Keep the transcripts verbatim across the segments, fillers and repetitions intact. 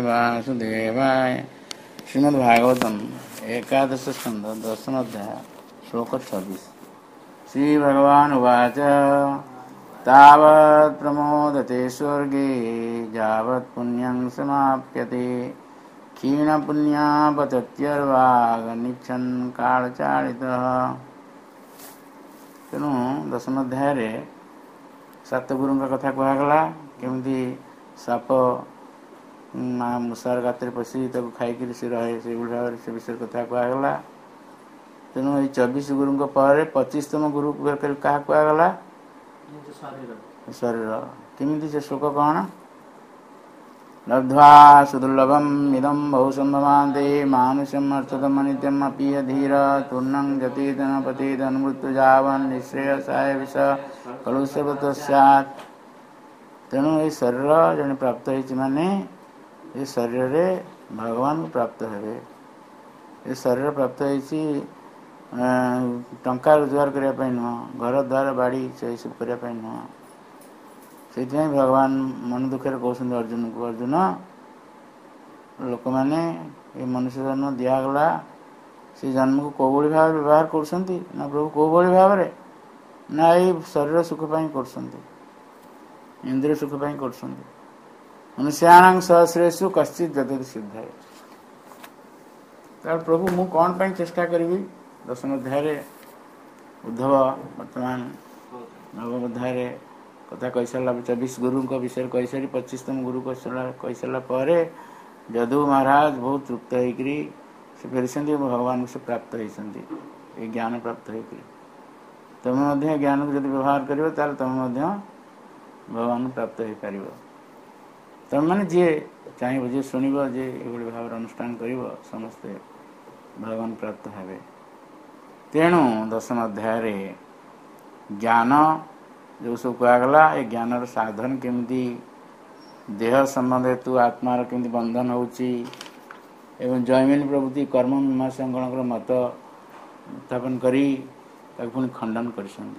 वासुदेवाय। श्रीमद्भागवतम एकादश स्कंद दशम अध्याय श्लोक छब्बीस। श्री भगवान उवाच तावत् प्रमोदते स्वर्गे यावत् पुण्यं समाप्यते क्षीण पुण्या पतत्यर्वागनिच्छन् कालचालितः। तेणु दशम अध्याय सात गुरु कथा कहगला केमती साप मुसार गाତରେ पଶି ତାକୁ ଖାଇକିରି ସେ ରହେ ସେଇଭଳି ଭାବରେ ସେ ବିଷୟରେ କଥା କୁହାଗଲା। ତେଣୁ ଏଇ ଚବିଶ ଗୁରୁଙ୍କ ପରେ ପଚିଶତମ ଗୁରୁ କାହା କୁହାଗଲା? ଶରୀର। କେମିତି ସେ ଶ୍ଲୋକ କ'ଣ? ଲବ୍ଧ୍ୱା ସୁଦୁର୍ଲଭମ୍ ଇଦଂ ବହୁ ସମ୍ଭବାନ୍ତେ ମାନୁଷ୍ୟମ୍ ଅର୍ଚ୍ଚତମ ନିତ୍ୟମ୍ ଅପି ଧୀର ତୂର୍ଣ୍ଣଂ ଯତିଦନ ପତିଦନ ମୃତ୍ୟୁ ଯାବନ୍ ନିଃଶ୍ରେୟସାୟ ବିଷ କଳୁଷବତ ସ୍ୟାତ୍। ତେଣୁ ଏଇ ଶରୀର ଜଣେ ପ୍ରାପ୍ତ ହେଇଛି ମାନେ ଏ ଶରୀରରେ ଭଗବାନ ପ୍ରାପ୍ତ ହେବେ। ଏ ଶରୀର ପ୍ରାପ୍ତ ହେଇଛି ଟଙ୍କା ରୋଜଗାର କରିବା ପାଇଁ ନୁହଁ, ଘର ଦ୍ୱାର ବାଡ଼ି ସେସବୁ କରିବା ପାଇଁ ନୁହଁ। ସେଇଥିପାଇଁ ଭଗବାନ ମନ ଦୁଃଖରେ କହୁଛନ୍ତି ଅର୍ଜୁନକୁ, ଅର୍ଜୁନ ଲୋକମାନେ ଏ ମନୁଷ୍ୟ ଜନ୍ମ ଦିଆଗଲା, ସେ ଜନ୍ମକୁ କୋଉଭଳି ଭାବରେ ବ୍ୟବହାର କରୁଛନ୍ତି ନା ପ୍ରଭୁ କୋଉଭଳି ଭାବରେ ନା ଏଇ ଶରୀର ସୁଖ ପାଇଁ କରୁଛନ୍ତି, ଇନ୍ଦ୍ରିୟ ସୁଖ ପାଇଁ କରୁଛନ୍ତି। ମନୁଷ୍ୟାଣାଂ ସହସ୍ରେଷୁ କଶ୍ଚିତ୍ ଯତତି ସିଦ୍ଧାୟ। ତାହେଲେ ପ୍ରଭୁ ମୁଁ କ'ଣ ପାଇଁ ଚେଷ୍ଟା କରିବି? ଦଶମ ଅଧ୍ୟାୟରେ ଉଦ୍ଧବ ବର୍ତ୍ତମାନ ନବମ ଅଧ୍ୟାୟରେ କଥା କହିସାରିଲା, ଚବିଶ ଗୁରୁଙ୍କ ବିଷୟରେ କହିସାରି ପଚିଶତମ ଗୁରୁ କହିସାରିଲା ପରେ ଯଦୁ ମହାରାଜ ବହୁତ ତୃପ୍ତ ହେଇକରି ସେ ଫେରିଛନ୍ତି ଏବଂ ଭଗବାନଙ୍କୁ ସେ ପ୍ରାପ୍ତ ହେଇଛନ୍ତି, ଏ ଜ୍ଞାନ ପ୍ରାପ୍ତ ହେଇକରି। ତୁମେ ମଧ୍ୟ ଜ୍ଞାନକୁ ଯଦି ବ୍ୟବହାର କରିବ ତାହେଲେ ତୁମେ ମଧ୍ୟ ଭଗବାନଙ୍କୁ ପ୍ରାପ୍ତ ହେଇପାରିବ। ତମେମାନେ ଯିଏ ଚାହିଁବ, ଯିଏ ଶୁଣିବ, ଯିଏ ଏଭଳି ଭାବରେ ଅନୁଷ୍ଠାନ କରିବ ସମସ୍ତେ ଭଗବାନ ପ୍ରାପ୍ତ ହେବେ। ତେଣୁ ଦଶମ ଅଧ୍ୟାୟରେ ଜ୍ଞାନ ଯେଉଁ ସବୁ କୁହାଗଲା, ଏ ଜ୍ଞାନର ସାଧନ କେମିତି, ଦେହ ସମ୍ବନ୍ଧ ହେତୁ ଆତ୍ମାର କେମିତି ବନ୍ଧନ ହେଉଛି ଏବଂ ଜୈମିନୀ ପ୍ରଭୃତି କର୍ମ ମୀମାଂସକଙ୍କର ମତ ଉତ୍ଥାପନ କରି ତାକୁ ପୁଣି ଖଣ୍ଡନ କରିଛନ୍ତି।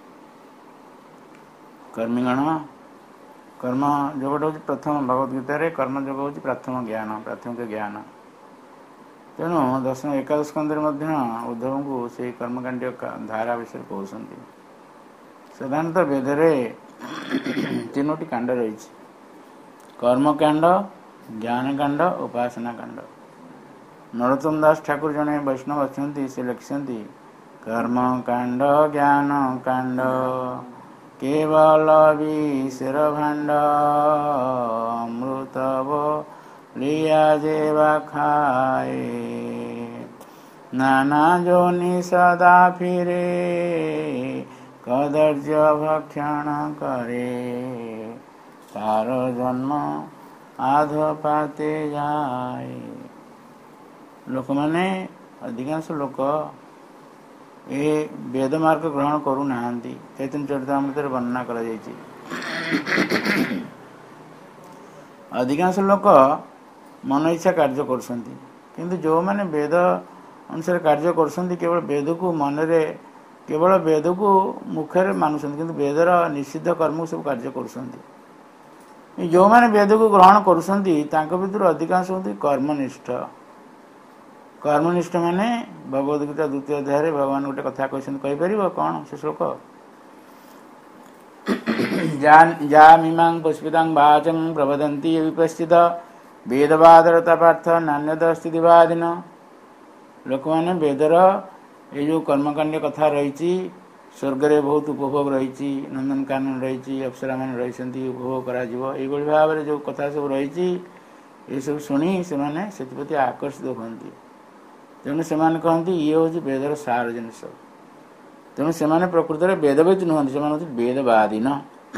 କର୍ମୀଗଣ କର୍ମ ଯୋଗଟା ହେଉଛି ପ୍ରଥମ, ଭଗବଦ୍ ଗୀତାରେ କର୍ମଯୋଗ ହେଉଛି ପ୍ରଥମ ଜ୍ଞାନ, ପ୍ରାଥମିକ ଜ୍ଞାନ। ତେଣୁ ଦଶମ ଏକାଦଶ ସ୍କନ୍ଧରେ ମଧ୍ୟ ଉଦ୍ଧବଙ୍କୁ ସେଇ କର୍ମକାଣ୍ଡୀୟ ଧାରା ବିଷୟରେ କହୁଛନ୍ତି। ସାଧାରଣତଃ ବେଦରେ ତିନୋଟି କାଣ୍ଡ ରହିଛି, କର୍ମକାଣ୍ଡ, ଜ୍ଞାନକାଣ୍ଡ, ଉପାସନା କାଣ୍ଡ। ନରୋତ୍ତମ ଦାସ ଠାକୁର ଜଣେ ବୈଷ୍ଣବ ଅଛନ୍ତି, ସେ ଲେଖିଛନ୍ତି କର୍ମକାଣ୍ଡ ଜ୍ଞାନ କାଣ୍ଡ କେବଳ ବିଷର ଭାଣ୍ଡ ଅମୃତବ ଲିଆ ଯେବା ଖାଏ ନାନା ଯୋନି ସଦା ଫିରେ କଦର୍ଯ୍ୟ ଭକ୍ଷଣ କରେ ତାର ଜନ୍ମ ଆଧ ପାତେ ଯାଏ। ଲୋକମାନେ ଅଧିକାଂଶ ଲୋକ ଏ ବେଦ ମାର୍ଗ ଗ୍ରହଣ କରୁନାହାନ୍ତି। ଚୈତନ୍ୟ ଚରିତାମୃତରେ ବର୍ଣ୍ଣନା କରାଯାଇଛି। ଅଧିକାଂଶ ଲୋକ ମନ ଇଚ୍ଛା କାର୍ଯ୍ୟ କରୁଛନ୍ତି, କିନ୍ତୁ ଯେଉଁମାନେ ବେଦ ଅନୁସାରେ କାର୍ଯ୍ୟ କରୁଛନ୍ତି କେବଳ ବେଦକୁ ମନରେ, କେବଳ ବେଦକୁ ମୁଖରେ ମାନୁଛନ୍ତି, କିନ୍ତୁ ବେଦର ନିଷିଦ୍ଧ କର୍ମକୁ ସବୁ କାର୍ଯ୍ୟ କରୁଛନ୍ତି। ଯେଉଁମାନେ ବେଦକୁ ଗ୍ରହଣ କରୁଛନ୍ତି ତାଙ୍କ ଭିତରୁ ଅଧିକାଂଶ ହୁଅନ୍ତି କର୍ମନିଷ୍ଠ। କର୍ମନିଷ୍ଠ ମାନେ ଭଗବଦ୍ ଗୀତା ଦ୍ୱିତୀୟ ଅଧ୍ୟାୟରେ ଭଗବାନ ଗୋଟେ କଥା କହିଛନ୍ତି, କହିପାରିବ କ'ଣ ସେ ଶ୍ଲୋକ? ଯା ମିମାଂ ପୁଷ୍ପିତାଂ ବାଚଂ ପ୍ରବଦନ୍ତି ବିପଶ୍ଚିତ ବେଦବାଦରତା ପାର୍ଥ ନାନ୍ୟତ ସ୍ଥିତି ବାଦିନ। ଲୋକମାନେ ବେଦର ଏଇ ଯେଉଁ କର୍ମକାଣ୍ଡ କଥା ରହିଛି, ସ୍ୱର୍ଗରେ ବହୁତ ଉପଭୋଗ ରହିଛି, ନନ୍ଦନକାନନ ରହିଛି, ଅପ୍ସରାମାନେ ରହିଛନ୍ତି, ଉପଭୋଗ କରାଯିବ, ଏଇଭଳି ଭାବରେ ଯେଉଁ କଥା ସବୁ ରହିଛି ଏସବୁ ଶୁଣି ସେମାନେ ସେଥିପ୍ରତି ଆକର୍ଷିତ ହୁଅନ୍ତି। ତେଣୁ ସେମାନେ କହନ୍ତି ଇଏ ହେଉଛି ବେଦର ସାର ଜିନିଷ। ତେଣୁ ସେମାନେ ପ୍ରକୃତରେ ବେଦବିତ୍ ନୁହନ୍ତି, ସେମାନେ ହେଉଛି ବେଦବାଦୀନ।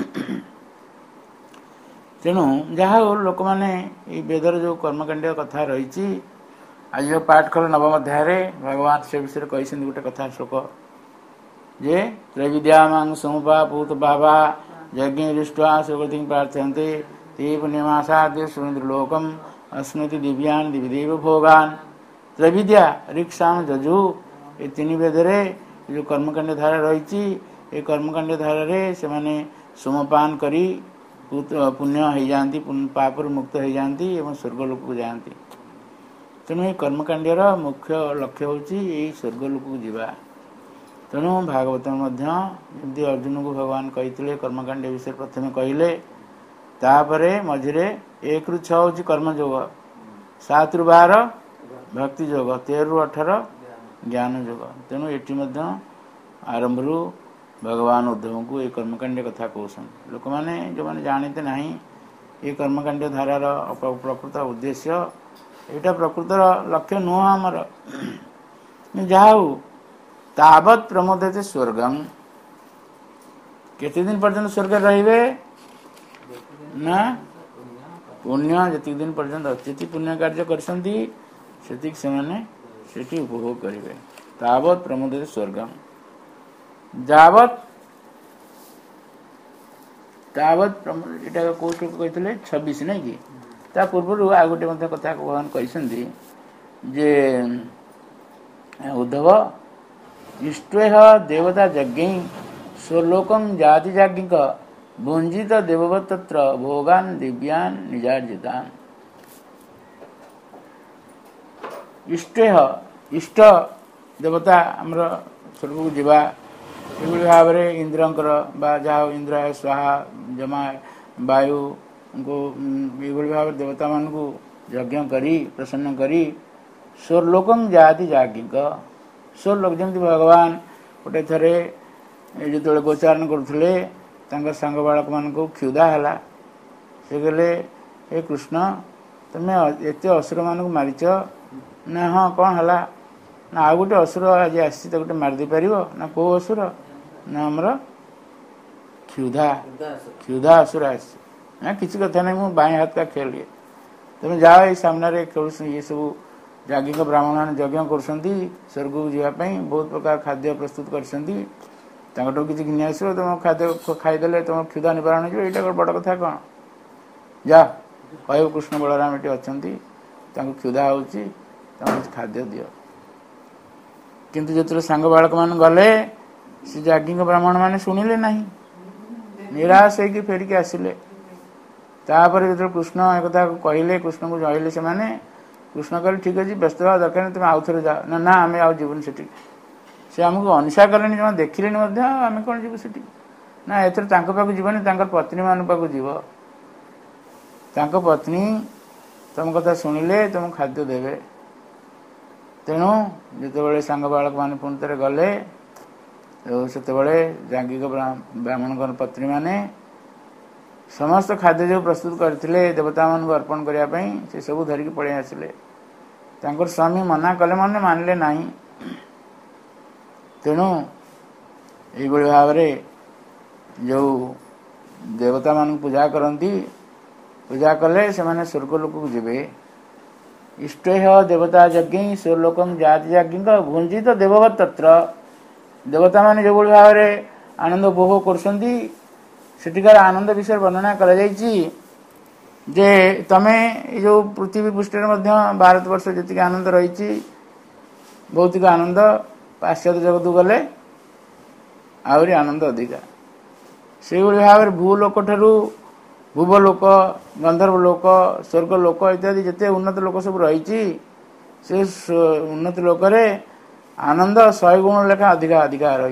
ତେଣୁ ଯାହା ହଉ ଲୋକମାନେ ଏଇ ବେଦର ଯେଉଁ କର୍ମକାଣ୍ଡୀୟ କଥା ରହିଛି, ଆଜି ଯେଉଁ ପାଠ କଲେ ନବମ ଅଧ୍ୟାୟରେ ଭଗବାନ ସେ ବିଷୟରେ କହିଛନ୍ତି ଗୋଟେ କଥା ଶ୍ଲୋକ, ଯେ ତ୍ରୈବିଦ୍ୟା ମାଂ ସମୁପା ପୂତ ବାବା ଯଜ୍ଞ ଦୃଷ୍ଟ୍ୱା ସୁଗତି ପ୍ରାର୍ଥନ୍ତେ તે પુણ્યમાસાદ્ય સુરેન્દ્રલોકમ અસ્મૃતિ દિવ્યાન દિવ્યદેવ ભોગાન। ତ୍ରୈବିଦ୍ୟା ରିକ୍ ସାମ ଯଜୁ, ଏ ତିନି ବେଦରେ ଯେଉଁ କର୍ମକାଣ୍ଡ ଧାରା ରହିଛି, ଏ କର୍ମକାଣ୍ଡ ଧାରାରେ ସେମାନେ ସୋମପାନ କରି पुण्य हो जाती, पापर मुक्त हो जाती और स्वर्गलोक को जाती। तेणु ये कर्मकांडर मुख्य लक्ष्य हूँ यही स्वर्गलोक को जीवा। तेणु भागवत जमी अर्जुन को भगवान कही कर्मकांड विषय प्रथम कहले, तापरे मझिरे एक रु छ हूँ कर्मयोग, सात रु बार भक्ति योग, तेरह रु अठार ज्ञान योग। तेणु ये आरंभ भगवान उद्धव को ये कर्मकांड कथा कहते। लोक मैंने जो मैंने जानते ना ये कर्मकांड धारार प्रकृत उद्देश्य यहाँ प्रकृतर लक्ष्य नुह आमर जहा तावत प्रमोदते स्वर्गम। केते दिन पर्यंत स्वर्ग रहिबे ना पुण्य जी दिन पर्यंत जी पुण्य कार्य करसंती सेतिक सेमाने सेठी उपभोग करिवे। तावत प्रमोदते स्वर्गम जावत तावत यहाँ कौ श्लोक कहते छब्बीस नहीं कि ता पूर्व आ गोटे कथा भगवान कहते जे उद्धव इष्टेह देवता यज्ञ स्वलोकं जाति जाज्ञिक भुंजित देववत् तत्र भोगान दिव्यान निजार्जितान। इष्टेह इष्ट देवता आमर स्वर्ग को जीवा ये भाव में इंद्रंकर जहाँ इंद्र स्वाहा जमा वायु को ये भाव देवता मान को यज्ञ करी प्रसन्न करी स्वर्लोकं जाति जाज्ञिक स्वर्लोक जमी भगवान गोटे थरे जो गोचारण करुले सांग बालक मान को क्षुधा है से कहले हे कृष्ण तुम्हें एत असुर मान को मारिच ना हाँ कौन है ना आ गोटे असुर आज आसी गोटे मारिदे पार ना कौ असुर ना आमर क्षुधा क्षुधा असुर आस ना किसी कथा नहीं मुझे बाएं हाथ का खेल ये तुम जाओ ये सामने खेल ये सब याज्ञिक ब्राह्मण मैंने यज्ञ कर स्वर्ग को जावाई बहुत प्रकार खाद्य प्रस्तुत कर किसी घिनी आस तुम खाद्य खाईदे तुम क्षुधा निवारण हो यहाँ बड़ कथा कौन जा कह कृष्ण बलराम ये अच्छा क्षुधा हो खाद्य दि किंतु जो सांग बालक मान गले से याज्ञिक ब्राह्मण मैंने शुणिले ना निराश होकर फेरिक आसिले तापर जो कृष्ण एक कथा कहले कृष्ण को जइले से माने कृष्ण कहले ठीक अच्छे व्यस्त हवा दरकार नहीं तुम आउ थे जाओ ना ना आम आउ जीवन से से आमको अनिशा कले जमा देखिले आम कौन जीव से ना एथर पाक जीवन पत्नी मान पाक जीव पत्नी तुम कथा शुणिले तुम खाद्य देवे। तेणु जिते सांग बालक मान पुणी थे गले से याज्ञिक ब्राह्मण पत्नी माने समस्त खाद्य जो प्रस्तुत करते देवता मान को अर्पण करने से सब धरिकी पड़े आसिले स्वामी मना कले मन मानिले ना। तेणु ये भाव में जो देवता मान पूजा करती पूजा कले से माने स्वर्गलोक को जीवे। इष्टेह देवता यज्ञ स्वर्लोकं जाति यज्ञ भुंजित तो देववत् तत्र देवता मान जो भाव में आनंद उपभोग कर आनंद विषय वर्णना कर जे तमे जो पृथ्वी पृष्ठ भारत वर्ष जी आनंद रही भौतिक आनंद पाश्चात्य जगत गले आहरी आनंद अधिका से भाव में भूलोक ठारू भूवलोक गंधर्व लोक स्वर्ग लोक इत्यादि जिते उन्नत लोक सब रही से उन्नत लोक आनंद शहे गुण लेखा अधिका अधिका रही।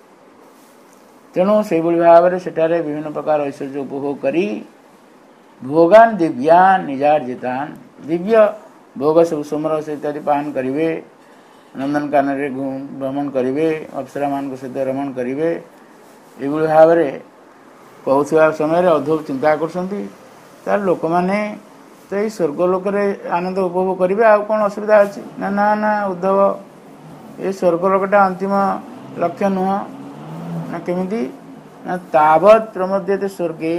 तेणु से भाव में सेठारे विभिन्न प्रकार ऐश्वर्य उपभोग करी भोगान दिव्यान निजार्जितान दिव्य भोग सब सोमरस इत्यादि पान करेंगे नंदन कानन भ्रमण करेंगे अप्सरा मान सहित रमण करेंगे ये भाव में कहूवा समय अधो चिंता कर लोक मैंने तो ये स्वर्गलोक आनंद उपभोग करेंगे आ कौन असुविधा अच्छी ना ना ना उद्धव ये स्वर्गलोकटा अंतिम लक्ष्य नुह ना केमिति ना तावत प्रमोद्यते स्वर्गे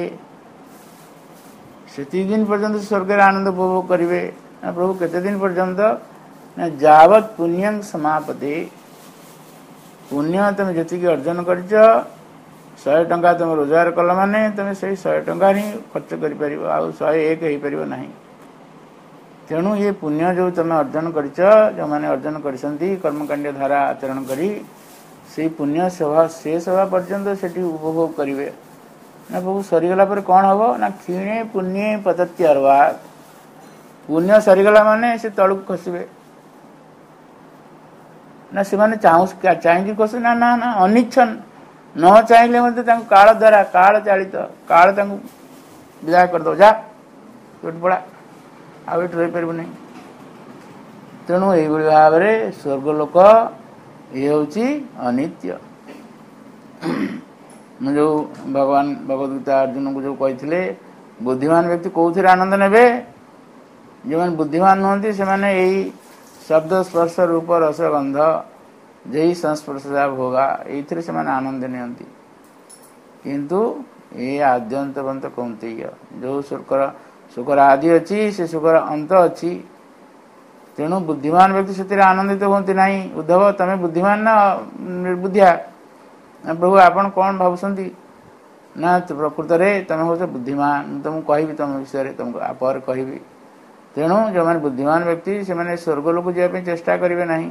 से दिन पर्यंत स्वर्ग आनंद उपभोग करेंगे ना प्रभु केते दिन पर्यंत ना जावत पुण्यं समापते पुण्य तुम जी अर्जन कर शहे टंका तुम रोजगार कल माने तुम से शहे टंका ही खर्च कर आउ शहे एक हो पार ना। तेणु ये पुण्य जो तुम अर्जन कर जो मैंने अर्जन कर कर्मकांड धारा आचरण करी से पुण्य सभा से सभा पर्यंत से उपभोग करेंगे ना प्रभु सरीगला पर कौन हम ना क्षीणे पुण्य पतत्यर्वा पुण्य सरीगला माने से तलू खसबे ना से माने चाहू चाहिए खस ना ना ना अनिच्छन न चाहिए मत काल द्वारा काल चालित काल विदा करदे जा पड़ा आठ रही पार नहीं तेणु यही भाव में स्वर्गलोक ये हूँ अनित्य जो भगवान भगवद्गीता अर्जुन को जो कहते बुद्धिमान व्यक्ति कौन आनंद ने जो मैंने बुद्धिमान नुहति से मैंने यही शब्द स्पर्श रूप रस गंध जही संस्पर्श होगा ये से आनंद नियंती किंतु ये आद्यंतवंत कौंतेय जो सुकर सुकर आदि अच्छी से सुकर अंत अच्छी तेणु बुद्धिमान व्यक्ति से आनंदित होती नहीं उद्धव तमें बुद्धिमान ना निर्बुद्धिया प्रभु आपण कौन भावुंट ना प्रकृत में तुम हूँ बुद्धिमान तुमको कहि तुम विषय तुमको आपर कहि तेणु जो मैंने बुद्धिमान व्यक्ति से मैंने स्वर्गलोक जावाई चेष्टा करेंगे नहीं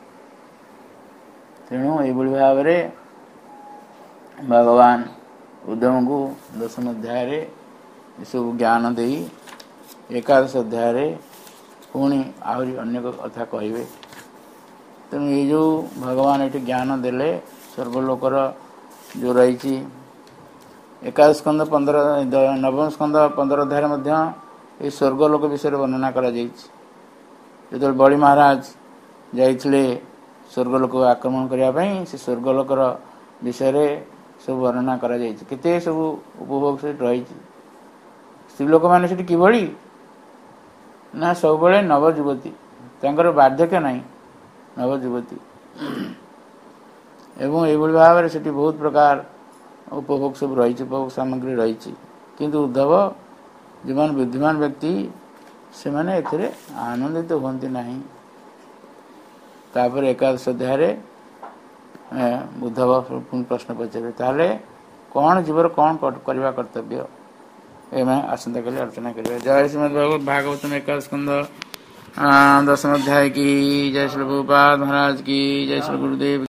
तेणु ये भाव में भगवान उद्धव को दशम अध्याय सब ज्ञान दे एकादश अध्याय पुणी आहरी अन्य कथा कहे तेणु ये जो भगवान ये ज्ञान देले स्वर्गलोकर जो रही एकादश स्कंद पंद्रह नवम स्कंद पंद्रह अध्याय मध्य ये स्वर्गलोक विषय वर्णना करा जो बलि महाराज जाइए स्वर्गलोक आक्रमण करने से स्वर्गलोकर विषय सब वर्णना करा केते सब उपभोग से रही स्त्रीलोक मैंने कि ना सब नवजुवती बार्धक्य नहीं नवजुवती एवं ये भाव में से बहुत प्रकार उपभोग सब रही उपभोग सामग्री रही किंतु उद्धव जो मान बुद्धिमान व्यक्ति से माने एथिरे आनंदित तो होती नहीं तापर एकादश अध्याय उद्धव पुनः प्रश्न पचारे ताले कौन जीवर कौन करवा कर्तव्य ए मैं आसंता कल अर्चना करिए जय श्रीमद् भगवत भागवतम एकादश स्कंद दशम अध्याय की जय श्री प्रभुपाद महाराज की जय श्री गुरुदेव।